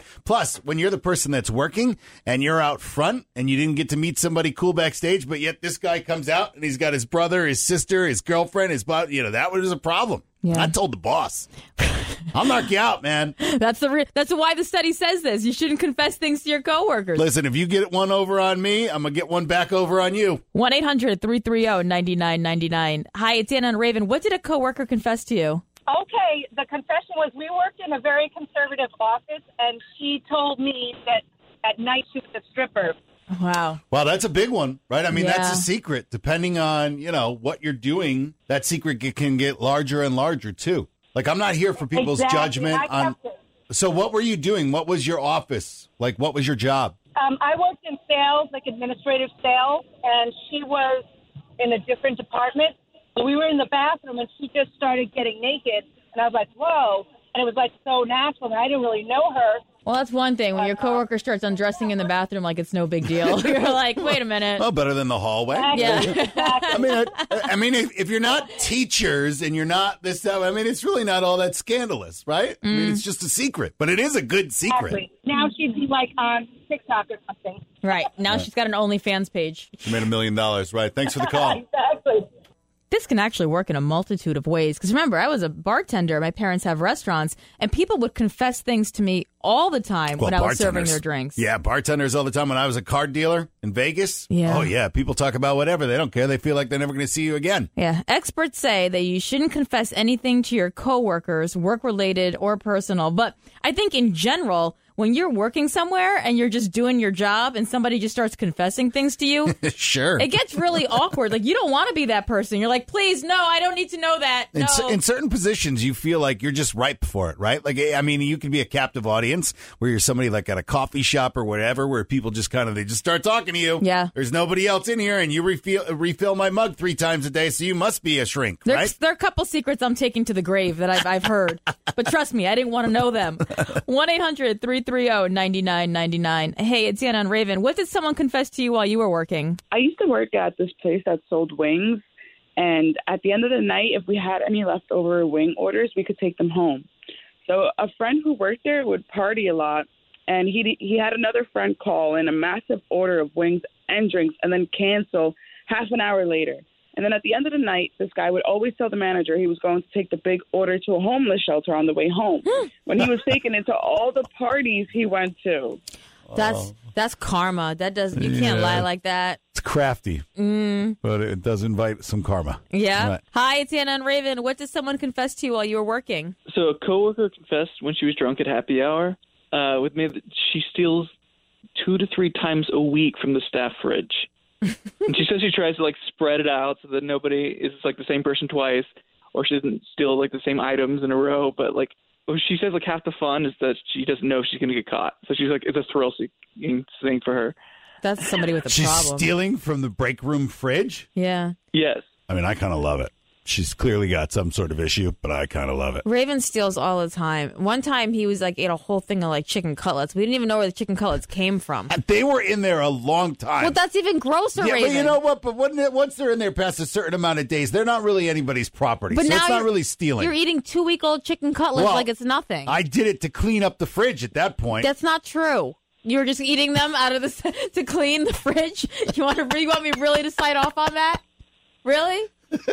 Plus, when you're the person that's working and you're out front and you didn't get to meet somebody cool backstage, but yet this guy comes out and he's got his brother, his sister, his girlfriend, his bo- you know, that was a problem. Yeah. I told the boss. I'll knock you out, man. That's the re- that's why the study says this. You shouldn't confess things to your coworkers. Listen, if you get one over on me, I'm going to get one back over on you. one eight hundred three three zero nine nine nine nine. Hi, it's Anna and Raven. What did a coworker confess to you? Okay, the confession was we worked in a very conservative office, and she told me that at night she was a stripper. Wow. Wow, that's a big one, right? I mean, Yeah. that's a secret. Depending on, you know, what you're doing, that secret ge- can get larger and larger, too. Like, I'm not here for people's Exactly. judgment I on. kept it. So what were you doing? What was your office? Like, what was your job? Um, I worked in sales, like administrative sales, and she was in a different department. So we were in the bathroom, and she just started getting naked, and I was like, whoa. And it was, like, so natural, and I didn't really know her. Well, that's one thing. When your coworker starts undressing in the bathroom like it's no big deal, you're like, wait a minute. Oh, better than the hallway. Yeah. I mean, I, I mean, if, if you're not teachers and you're not this, that, I mean, it's really not all that scandalous, right? I mean, it's just a secret, but it is a good secret. Exactly. Now she'd be, like, on TikTok or something. Right. Now she's got an OnlyFans page. She made a million dollars, right? Thanks for the call. Exactly. This can actually work in a multitude of ways. Because remember, I was a bartender. My parents have restaurants, and people would confess things to me all the time Well, when I was serving bartenders. their drinks. Yeah, bartenders all the time. When I was a card dealer in Vegas, Yeah. oh, yeah, people talk about whatever. They don't care. They feel like they're never going to see you again. Yeah. Experts say that you shouldn't confess anything to your coworkers, work-related or personal. But I think in general, when you're working somewhere and you're just doing your job and somebody just starts confessing things to you, Sure. it gets really awkward. Like, you don't want to be that person. You're like, please, no, I don't need to know that. In, No. cer- in certain positions, you feel like you're just ripe for it, right? Like, I mean, you could be a captive audience where you're somebody like at a coffee shop or whatever, where people just kind of, they just start talking to you. Yeah. There's nobody else in here, and you refill, refill my mug three times a day, so you must be a shrink, There's, right? there are a couple secrets I'm taking to the grave that I've, I've heard. But trust me, I didn't want to know them. one eight hundred three three zero nine nine nine nine. Hey, it's Anna and Raven. What did someone confess to you while you were working? I used to work at this place that sold wings, and at the end of the night, if we had any leftover wing orders, we could take them home. So a friend who worked there would party a lot, and he he had another friend call in a massive order of wings and drinks and then cancel half an hour later. And then at the end of the night, this guy would always tell the manager he was going to take the big order to a homeless shelter on the way home when he was taking it to all the parties he went to. That's that's karma. That does you can't Yeah. lie like that. It's crafty, Mm. but it does invite some karma. Yeah. Right. Hi, it's Anna and Raven. What did someone confess to you while you were working? So a coworker confessed when she was drunk at happy hour uh, with me that she steals two to three times a week from the staff fridge. And she says she tries to like spread it out so that nobody is like the same person twice, or she doesn't steal like the same items in a row. But like she says, like half the fun is that she doesn't know she's going to get caught. So she's like, it's a thrill-seeking thing for her. That's somebody with a She's problem. stealing from the break room fridge? Yeah. Yes. I mean, I kind of love it. She's clearly got some sort of issue, but I kind of love it. Raven steals all the time. One time he was like ate a whole thing of like chicken cutlets. We didn't even know where the chicken cutlets came from. They were in there a long time. Well, that's even grosser, yeah, Raven. but you know what? But when, once they're in there past a certain amount of days, they're not really anybody's property. But so now it's not you're- really stealing. You're eating two week old chicken cutlets Well, like it's nothing. I did it to clean up the fridge at that point. That's not true. You were just eating them out of the to clean the fridge. You want to? You want me really to sign off on that? Really?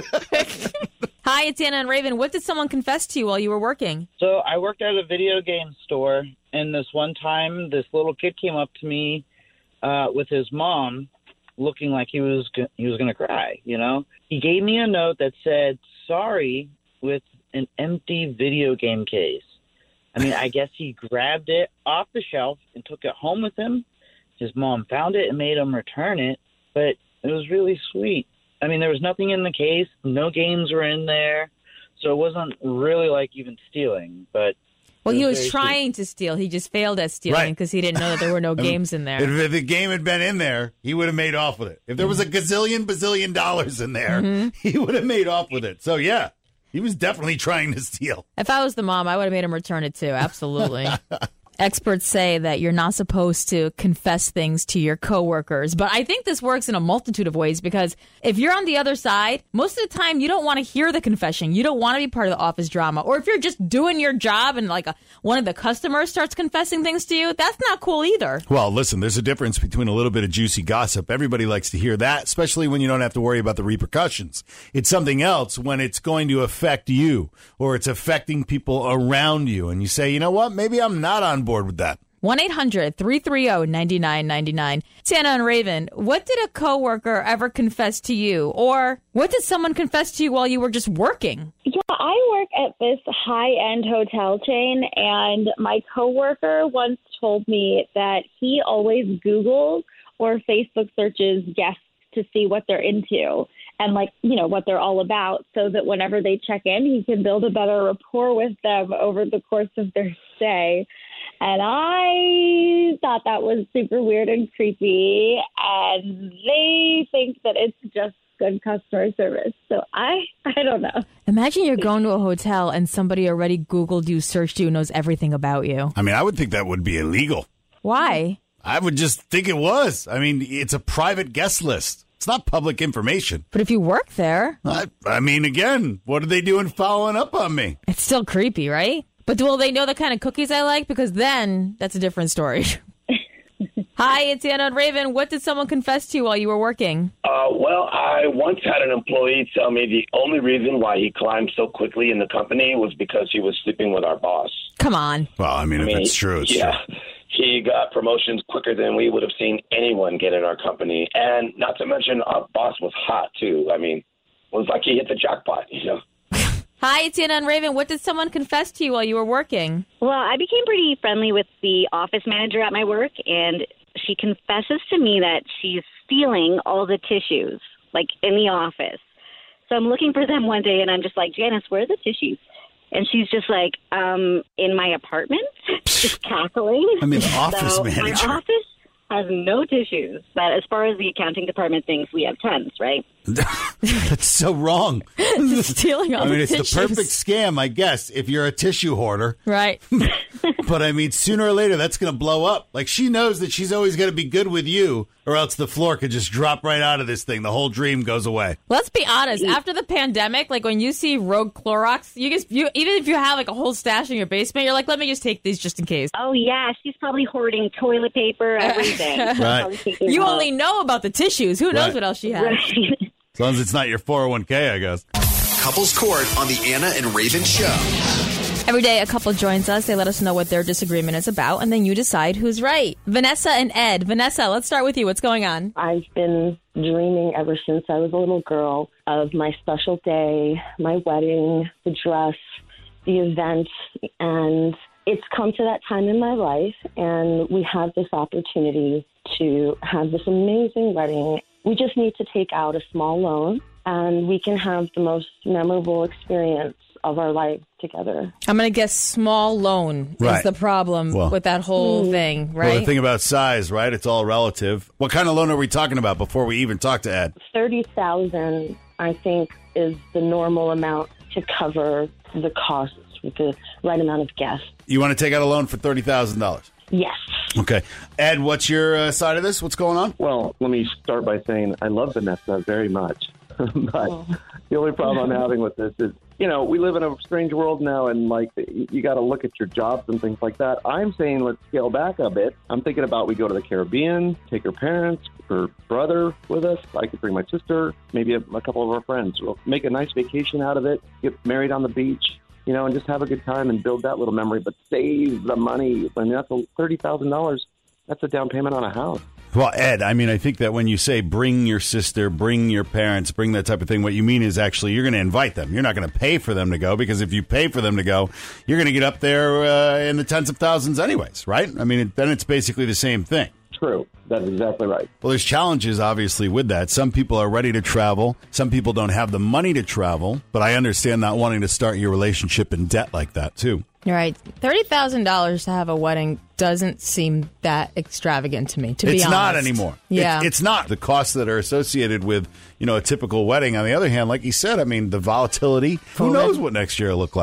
Hi, it's Anna and Raven. What did someone confess to you while you were working? So I worked at a video game store, and this one time, this little kid came up to me uh, with his mom, looking like he was go- he was going to cry. You know, he gave me a note that said "sorry" with an empty video game case. I mean, I guess he grabbed it off the shelf and took it home with him. His mom found it and made him return it, but it was really sweet. I mean, there was nothing in the case. No games were in there. So it wasn't really like even stealing. But Well, it he was was very trying to steal. He just failed at stealing Right. because he didn't know that there were no games in there. If, if the game had been in there, he would have made off with it. If there was a gazillion, bazillion dollars in there, Mhm. he would have made off with it. So, yeah, he was definitely trying to steal. If I was the mom, I would have made him return it too. Absolutely. Experts say that you're not supposed to confess things to your coworkers, but I think this works in a multitude of ways because if you're on the other side, most of the time you don't want to hear the confession. You don't want to be part of the office drama. Or if you're just doing your job and like a, one of the customers starts confessing things to you, that's not cool either. Well, listen, there's a difference between a little bit of juicy gossip. Everybody likes to hear that, especially when you don't have to worry about the repercussions. It's something else when it's going to affect you or it's affecting people around you. And you say, you know what, maybe I'm not on board with that. one eight hundred three three zero nine nine nine nine. Tana and Raven, what did a coworker ever confess to you? Or what did someone confess to you while you were just working? Yeah, I work at this high-end hotel chain, and my coworker once told me that he always Googles or Facebook searches guests to see what they're into and, like, you know, what they're all about so that whenever they check in, he can build a better rapport with them over the course of their stay. And I thought that was super weird and creepy, and they think that it's just good customer service. So I, I don't know. Imagine you're going to a hotel and somebody already Googled you, searched you, knows everything about you. I mean, I would think that would be illegal. Why? I would just think it was. I mean, it's a private guest list. It's not public information. But if you work there... I, I mean, again, what are they doing following up on me? It's still creepy, right? But will they know the kind of cookies I like? Because then that's a different story. Hi, it's Anna and Raven. What did someone confess to you while you were working? Uh, well, I once had an employee tell me the only reason why he climbed so quickly in the company was because he was sleeping with our boss. Come on. Well, I mean, I if mean, it's true, it's yeah. true. He got promotions quicker than we would have seen anyone get in our company. And not to mention, our boss was hot, too. I mean, it was like he hit the jackpot, you know? Hi, it's Anna and Raven. What did someone confess to you while you were working? Well, I became pretty friendly with the office manager at my work, and she confesses to me that she's stealing all the tissues, like, in the office. So I'm looking for them one day, and I'm just like, Janice, where are the tissues? And she's just like, um, in my apartment, just cackling. I mean, the office so manager. My office has no tissues. But as far as the accounting department thinks, we have tons, right? That's so wrong. Stealing all I mean, the it's tissues. the perfect scam, I guess, if you're a tissue hoarder. Right. But, I mean, sooner or later, that's going to blow up. Like, she knows that she's always going to be good with you, or else the floor could just drop right out of this thing. The whole dream goes away. Let's be honest. After the pandemic, like, when you see Rogue Clorox, you just, you, even if you have, like, a whole stash in your basement, you're like, let me just take these just in case. Oh, yeah. She's probably hoarding toilet paper, everything. Right. You only know about the tissues. Who knows Right. what else she has? Right. As long as it's not your four oh one k, I guess. Couples Court on the Anna and Raven Show. Every day, a couple joins us. They let us know what their disagreement is about, and then you decide who's right. Vanessa and Ed. Vanessa, let's start with you. What's going on? I've been dreaming ever since I was a little girl of my special day, my wedding, the dress, the event, and it's come to that time in my life, and we have this opportunity to have this amazing wedding. We just need to take out a small loan, and we can have the most memorable experience of our lives together. I'm going to guess small loan Right. is the problem Well- with that whole Mm. thing, right? Well, the thing about size, right? It's all relative. What kind of loan are we talking about before we even talk to Ed? thirty thousand dollars, I think, is the normal amount to cover the costs with the right amount of guests. You want to take out a loan for thirty thousand dollars? Yes. Okay. Ed, what's your uh, side of this? What's going on? Well, let me start by saying I love Vanessa very much. But the only problem I'm having with this is, you know, we live in a strange world now, and, like, you got to look at your jobs and things like that. I'm saying let's scale back a bit. I'm thinking about we go to the Caribbean, take her parents, her brother with us. I could bring my sister, maybe a, a couple of our friends. We'll make a nice vacation out of it, get married on the beach, you know, and just have a good time and build that little memory, but save the money. I mean, that's thirty thousand dollars. That's a down payment on a house. Well, Ed, I mean, I think that when you say bring your sister, bring your parents, bring that type of thing, what you mean is actually you're going to invite them. You're not going to pay for them to go, because if you pay for them to go, you're going to get up there uh, in the tens of thousands anyways, right? I mean, it, then it's basically the same thing. True. That's exactly right. Well, there's challenges, obviously, with that. Some people are ready to travel. Some people don't have the money to travel. But I understand not wanting to start your relationship in debt like that, too. You're right. thirty thousand dollars to have a wedding doesn't seem that extravagant to me, to be honest. It's not anymore. Yeah. It's, it's not. The costs that are associated with, you know, a typical wedding. On the other hand, like you said, I mean, the volatility, who COVID. knows what next year will look like?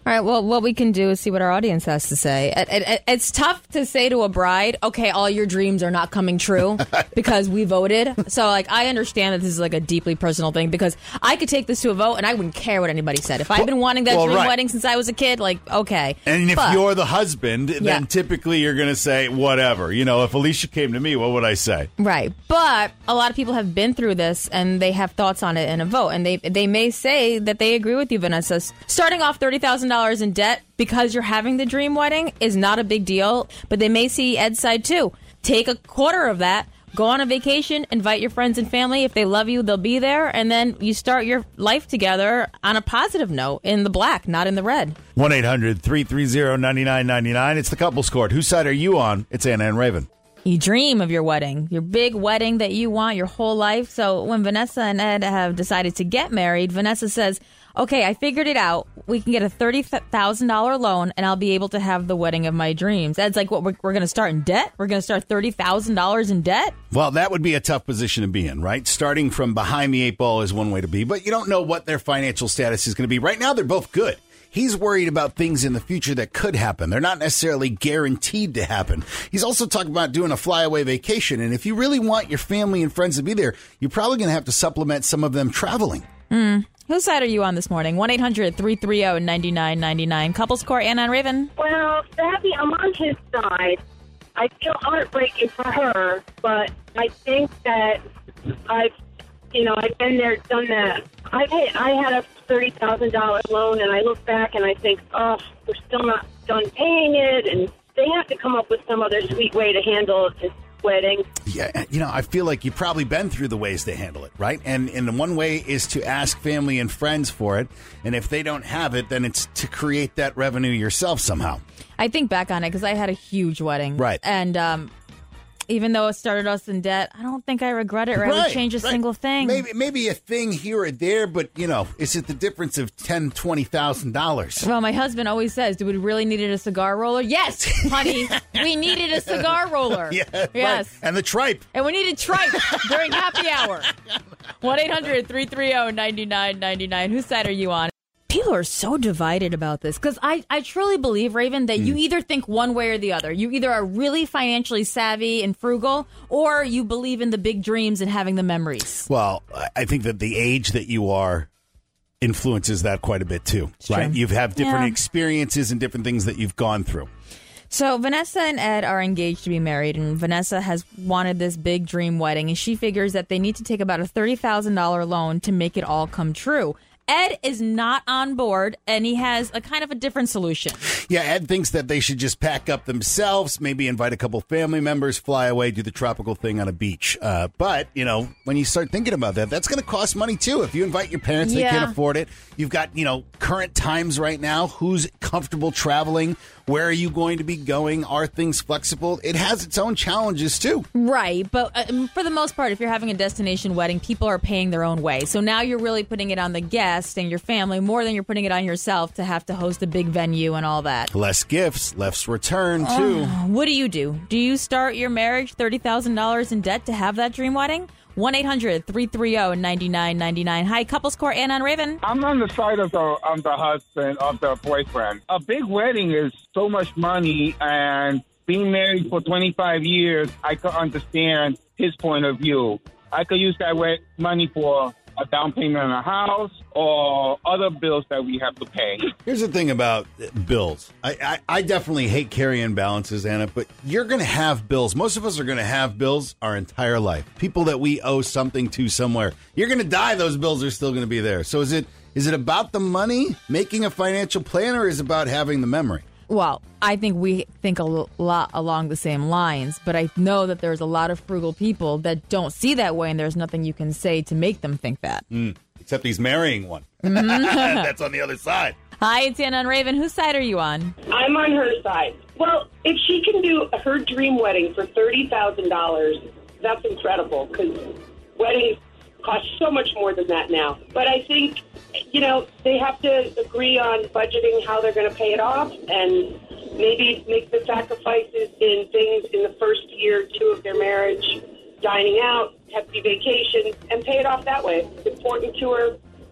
All right, well, what we can do is see what our audience has to say. It, it, it's tough to say to a bride, okay, all your dreams are not coming true because we voted. So, like, I understand that this is, like, a deeply personal thing because I could take this to a vote and I wouldn't care what anybody said. If I've been wanting that well, dream right. wedding since I was a kid, like, okay. And if But- you're the husband, then Yeah. typically you're going to say, whatever. You know, if Alicia came to me, what would I say? Right. But a lot of people have been through this and they have thoughts on it in a vote. And they they may say that they agree with you, Vanessa. Starting off thirty thousand dollars in debt because you're having the dream wedding is not a big deal. But they may see Ed's side too. Take a quarter of that. Go on a vacation, invite your friends and family. If they love you, they'll be there. And then you start your life together on a positive note in the black, not in the red. one eight hundred three three zero nine nine nine nine. It's the Couples Court. Whose side are you on? It's Anna and Raven. You dream of your wedding, your big wedding that you want your whole life. So when Vanessa and Ed have decided to get married, Vanessa says, okay, I figured it out. We can get a thirty thousand dollars loan and I'll be able to have the wedding of my dreams. Ed's like, what, we're, we're going to start in debt? We're going to start thirty thousand dollars in debt? Well, that would be a tough position to be in, right? Starting from behind the eight ball is one way to be, but you don't know what their financial status is going to be. Right now, they're both good. He's worried about things in the future that could happen. They're not necessarily guaranteed to happen. He's also talking about doing a flyaway vacation. And if you really want your family and friends to be there, you're probably going to have to supplement some of them traveling. Mm. Whose side are you on this morning? one eight hundred three three zero nine nine nine nine. Couples Court, Anna and Raven. Well, sadly, I'm on his side. I feel heartbreaking for her, but I think that I've, you know, I've been there, done that. I've had, I had a thirty thousand dollars loan, and I look back and I think, oh, we're still not done paying it, and they have to come up with some other sweet way to handle this wedding. Yeah, you know, I feel like you've probably been through the ways to handle it, right? And and one way is to ask family and friends for it. And if they don't have it, then it's to create that revenue yourself somehow. I think back on it because I had a huge wedding. Right. And um, even though it started us in debt, I don't think I regret it or I Right, would change a right. single thing. Maybe maybe a thing here or there, but, you know, is it the difference of ten thousand dollars, twenty thousand dollars? Well, my husband always says, do we really needed a cigar roller? Yes, honey, we needed a cigar roller. Yeah, yes. right. And the tripe. And we needed tripe during happy hour. one eight hundred three three zero nine nine nine nine. Whose side are you on? People are so divided about this because I, I truly believe, Raven, that mm. you either think one way or the other. You either are really financially savvy and frugal or you believe in the big dreams and having the memories. Well, I think that the age that you are influences that quite a bit too, It's right? true. You have different Yeah. experiences and different things that you've gone through. So Vanessa and Ed are engaged to be married, and Vanessa has wanted this big dream wedding, and she figures that they need to take about a thirty thousand dollars loan to make it all come true. Ed is not on board, and he has a kind of a different solution. Yeah, Ed thinks that they should just pack up themselves, maybe invite a couple family members, fly away, do the tropical thing on a beach. Uh, but, you know, when you start thinking about that, that's going to cost money, too. If you invite your parents, they Yeah. can't afford it. You've got, you know, current times right now. Who's comfortable traveling? Where are you going to be going? Are things flexible? It has its own challenges, too. Right, but uh, for the most part, if you're having a destination wedding, people are paying their own way. So now you're really putting it on the guest and your family more than you're putting it on yourself to have to host a big venue and all that. Less gifts, less return, too. Oh, what do you do? Do you start your marriage thirty thousand dollars in debt to have that dream wedding? one eight hundred three three zero nine nine nine nine. Hi, Couples Court, Anna and Raven. I'm on the side of the of the husband, of the boyfriend. A big wedding is so much money, and being married for twenty-five years, I could understand his point of view. I could use that we- money for a down payment on a house or other bills that we have to pay. Here's the thing about bills. I, I, I definitely hate carrying balances, Anna, but you're going to have bills. Most of us are going to have bills our entire life. People that we owe something to somewhere. You're going to die, those bills are still going to be there. So is it is it about the money, making a financial plan, or is it about having the memory? Well, I think we think a l- lot along the same lines, but I know that there's a lot of frugal people that don't see that way, and there's nothing you can say to make them think that. Mm, except he's marrying one. Mhm. That's on the other side. Hi, it's Anna and Raven. Whose side are you on? I'm on her side. Well, if she can do her dream wedding for thirty thousand dollars, that's incredible because weddings cost so much more than that now. But I think, you know, they have to agree on budgeting how they're going to pay it off and maybe make the sacrifices in things in the first year or two of their marriage, dining out, hefty vacations, and pay it off that way. It's important to her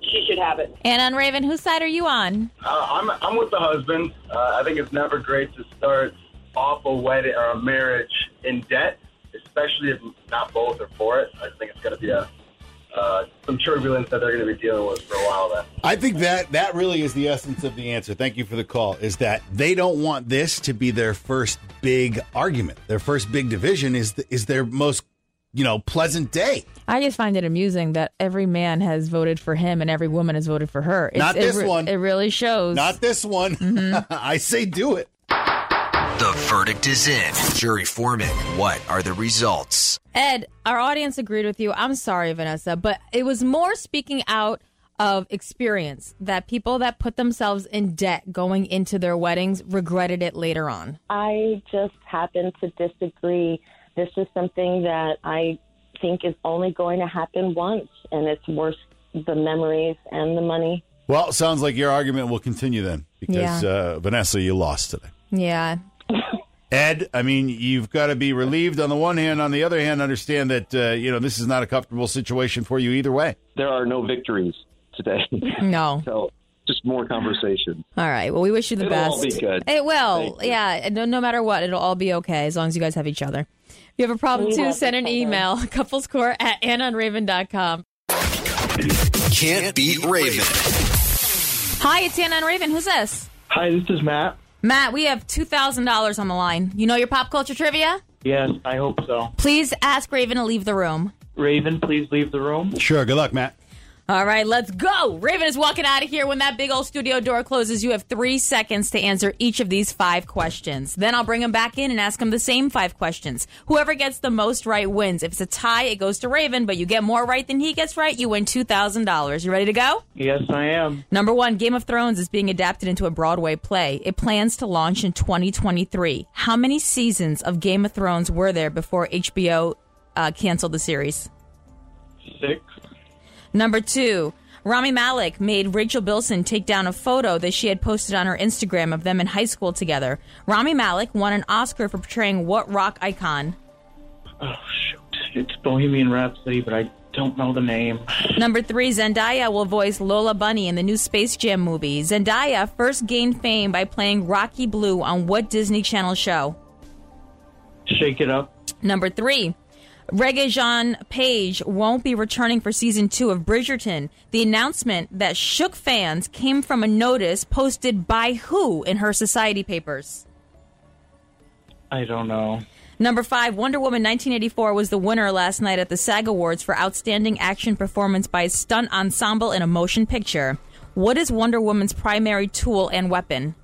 she should have it. And on Raven, whose side are you on? Uh, I'm I'm with the husband. Uh, I think it's never great to start off a wedding or a marriage in debt, especially if not both are for it. I think it's going to be a uh, some turbulence that they're going to be dealing with for a while. Then I think that that really is the essence of the answer. Thank you for the call. Is that they don't want this to be their first big argument. Their first big division is the, is their most, you know, pleasant day. I just find it amusing that every man has voted for him and every woman has voted for her. It's, Not this it re- one. It really shows. Not this one. Mm-hmm. I say do it. The verdict is in. Jury foreman, what are the results? Ed, our audience agreed with you. I'm sorry, Vanessa, but it was more speaking out of experience that people that put themselves in debt going into their weddings regretted it later on. I just happen to disagree. This is something that I think is only going to happen once, and it's worth the memories and the money. Well, it sounds like your argument will continue then, because Yeah. uh, Vanessa, you lost today. Yeah. Ed, I mean, you've got to be relieved on the one hand. On the other hand, understand that uh, you know this is not a comfortable situation for you either way. There are no victories today. No. So just more conversation. All right. Well, we wish you the It'll best. all be good. It will. Thank you. Yeah. No, no matter what, it'll all be okay as long as you guys have each other. If you have a problem, We too, love send an each other. email, couplescore at anna and raven dot com. Can't beat Raven. Hi, it's Anna and Raven. Who's this? Hi, this is Matt. Matt, we have two thousand dollars on the line. You know your pop culture trivia? Yes, I hope so. Please ask Raven to leave the room. Raven, please leave the room. Sure. Good luck, Matt. All right, let's go. Raven is walking out of here. When that big old studio door closes, you have three seconds to answer each of these five questions. Then I'll bring him back in and ask him the same five questions. Whoever gets the most right wins. If it's a tie, it goes to Raven, but you get more right than he gets right, you win two thousand dollars. You ready to go? Yes, I am. Number one, Game of Thrones is being adapted into a Broadway play. It plans to launch in twenty twenty-three. How many seasons of Game of Thrones were there before H B O uh, canceled the series? Six. Number two, Rami Malek made Rachel Bilson take down a photo that she had posted on her Instagram of them in high school together. Rami Malek won an Oscar for portraying what rock icon? Oh, shoot. It's Bohemian Rhapsody, but I don't know the name. Number three, Zendaya will voice Lola Bunny in the new Space Jam movie. Zendaya first gained fame by playing Rocky Blue on what Disney Channel show? Shake It Up. Number three, Regé-Jean Page won't be returning for season two of Bridgerton. The announcement that shook fans came from a notice posted by who in her society papers? I don't know. Number five, Wonder Woman nineteen eighty-four was the winner last night at the SAG Awards for Outstanding Action Performance by a Stunt Ensemble in a Motion Picture. What is Wonder Woman's primary tool and weapon?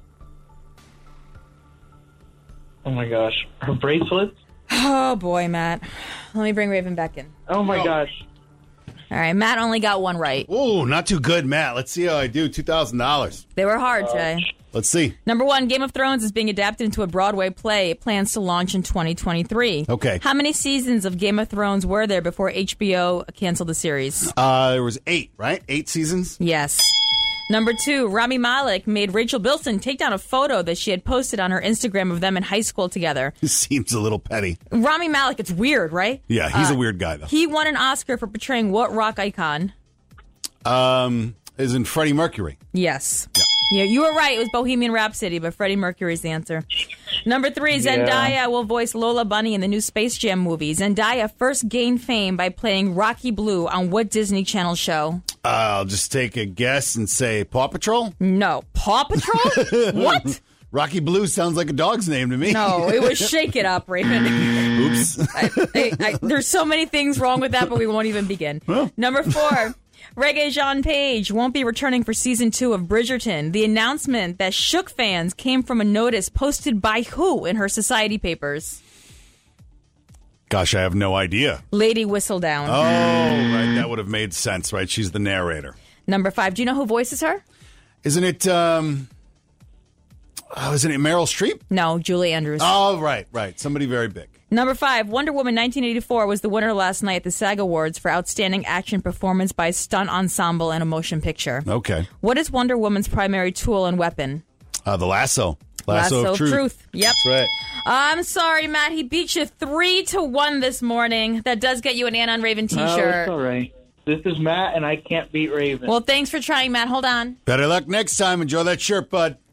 Oh, my gosh. Her bracelets? Oh, boy, Matt. Let me bring Raven back in. Oh, my gosh. All right, Matt only got one right. Oh, not too good, Matt. Let's see how I do. two thousand dollars. They were hard, Jay. Let's see. Number one, Game of Thrones is being adapted into a Broadway play. It plans to launch in twenty twenty-three. Okay. How many seasons of Game of Thrones were there before H B O canceled the series? Uh, there was eight, right? Eight seasons? Yes. Number two, Rami Malek made Rachel Bilson take down a photo that she had posted on her Instagram of them in high school together. This seems a little petty. Rami Malek, it's weird, right? Yeah, he's Uh, a weird guy, though. He won an Oscar for portraying what rock icon? Um, is in Freddie Mercury. Yes. Yeah. Yeah, you were right. It was Bohemian Rhapsody, but Freddie Mercury's the answer. Number three, Zendaya Yeah. will voice Lola Bunny in the new Space Jam movie. Zendaya first gained fame by playing Rocky Blue on what Disney Channel show? Uh, I'll just take a guess and say Paw Patrol? No. Paw Patrol? What? Rocky Blue sounds like a dog's name to me. No, it was Shake It Up, Raven. Oops. I, I, I, there's so many things wrong with that, but we won't even begin. Well. Number four, Regé-Jean Page won't be returning for season two of Bridgerton. The announcement that shook fans came from a notice posted by who in her society papers? Gosh, I have no idea. Lady Whistledown. Oh, right. That would have made sense, right? She's the narrator. Number five, do you know who voices her? Isn't it, um, oh, isn't it Meryl Streep? No, Julie Andrews. Oh, right, right. Somebody very big. Number five, Wonder Woman nineteen eighty-four was the winner last night at the SAG Awards for Outstanding Action Performance by a Stunt Ensemble in a Motion Picture. Okay. What is Wonder Woman's primary tool and weapon? Uh, the lasso. Lasso, Lasso of truth. truth. Yep. That's right. I'm sorry, Matt. He beat you three to one this morning. That does get you an Anna and Raven Oh, T-shirt. it's all right. This is Matt, and I can't beat Raven. Well, thanks for trying, Matt. Hold on. Better luck next time. Enjoy that shirt, bud.